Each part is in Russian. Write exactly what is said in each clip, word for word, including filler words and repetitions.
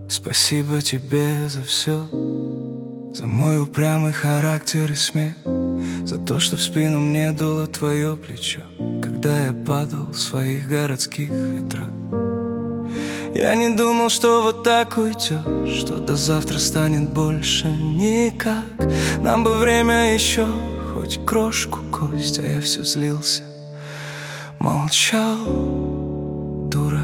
Спасибо тебе за все, за мой упрямый характер и смех, за то, что в спину мне дуло твое плечо, когда я падал в своих городских ветрах. Я не думал, что вот так уйдешь, что до завтра станет больше никак. Нам бы время еще, хоть крошку кость, а я все злился, молчал, дурак.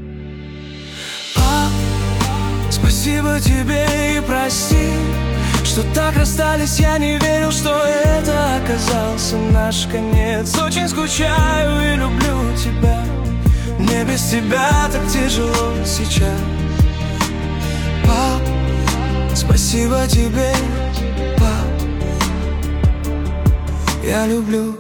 Пап, спасибо тебе и прости, что так расстались, я не верил, что это оказался наш конец. Очень скучаю и люблю тебя, мне без тебя так тяжело сейчас. Пап, спасибо тебе, пап. Я люблю,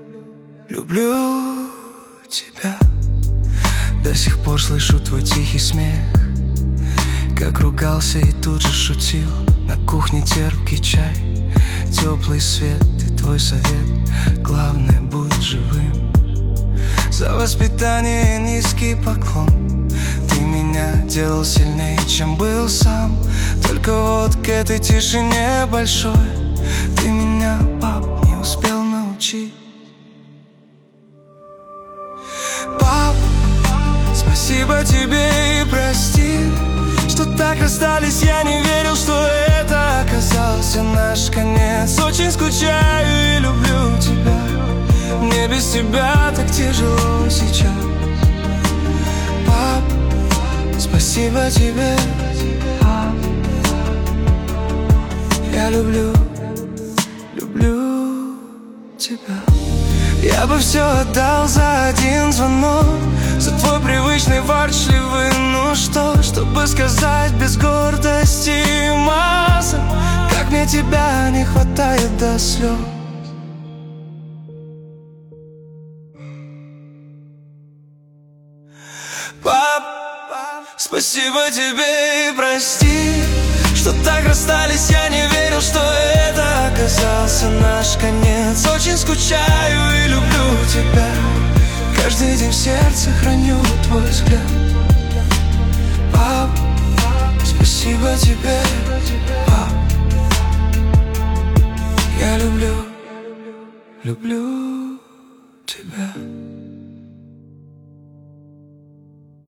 люблю тебя. До сих пор слышу твой тихий смех, как ругался и тут же шутил. На кухне терпкий чай, теплый свет и твой совет: главное, будь живым. За воспитание низкий поклон, ты меня делал сильнее, чем был сам. Только вот к этой тишине большой ты меня, пап, не успел научить. Пап, спасибо тебе и прости, что так расстались, я не верил, что это оказался наш конец. Очень скучаю и люблю тебя, мне без тебя так тяжело сейчас. Пап, спасибо тебе, пап. Я люблю, люблю тебя. Я бы все отдал за один звонок, за твой привычный ворчливый «ну что», чтобы сказать без гордости и масок, как мне тебя не хватает до слез. Пап, спасибо тебе и прости, что так расстались, я не верил, что это оказался наш конец. Очень скучаю и люблю тебя, каждый день в сердце храню твой взгляд. Пап, спасибо тебе, пап. Я люблю, люблю тебя.